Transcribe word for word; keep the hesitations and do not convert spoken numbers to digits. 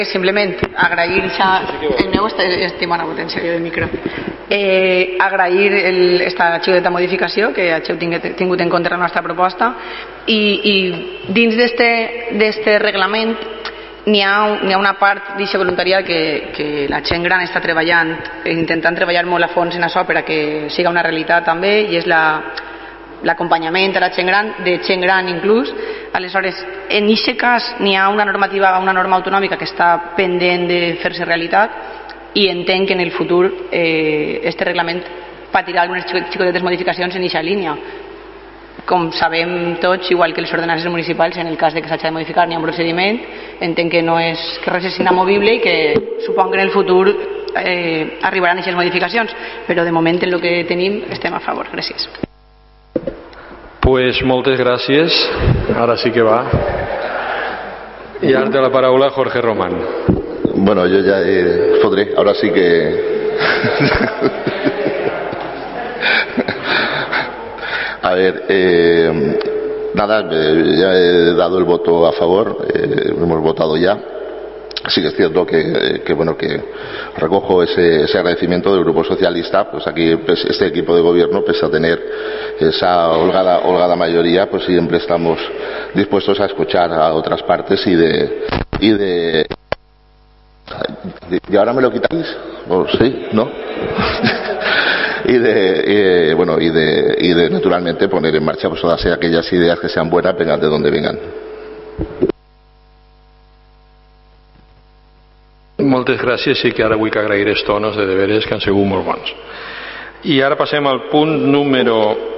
Simplement agrair el meu estem a la potència del micro eh, agrair aquesta xiuleta modificació que hageu tingut en compte la nostra proposta i, i dins d'aquest reglament n'hi ha, ha una part d'aquesta voluntariat que, que la gent gran està treballant intentant treballar molt a fons en això per a que siga una realitat també i és la l'acompanyament a la gent gran, de gent gran inclús. Aleshores, en aquest cas n'hi ha una normativa, una norma autonòmica que està pendent de fer-se realitat i entenc que en el futur eh, este reglament patirà algunes xicotetes modificacions en aquesta línia. Com sabem tots, igual que les ordenances municipals, en el cas de que s'hagi de modificar n'hi ha un procediment, entenc que no és que res és inamovible i que suponc que en el futur eh, arribaran aquestes modificacions, però de moment en el que tenim estem a favor. Gràcies. Pues moltes gràcies. Ara sí que va. Y ahora te la paraula Jorge Román. Bueno, yo ya eh, podré. Ahora sí que... A ver, eh, nada, eh, ya he dado el voto a favor. Eh, hemos votado ya. Sí que es cierto que, que bueno que recojo ese, ese agradecimiento del Grupo Socialista, pues aquí pues, este equipo de gobierno, pese a tener esa holgada, holgada mayoría, pues siempre estamos dispuestos a escuchar a otras partes y de y de y ahora me lo quitáis, ¿o sí? ¿No? y de y, bueno y de y de naturalmente poner en marcha pues todas aquellas ideas que sean buenas, vengan de donde vengan. Moltes gràcies, sí que ara vull que agrair els tonos de deberes que han sigut molt bons. I ara passem al punt número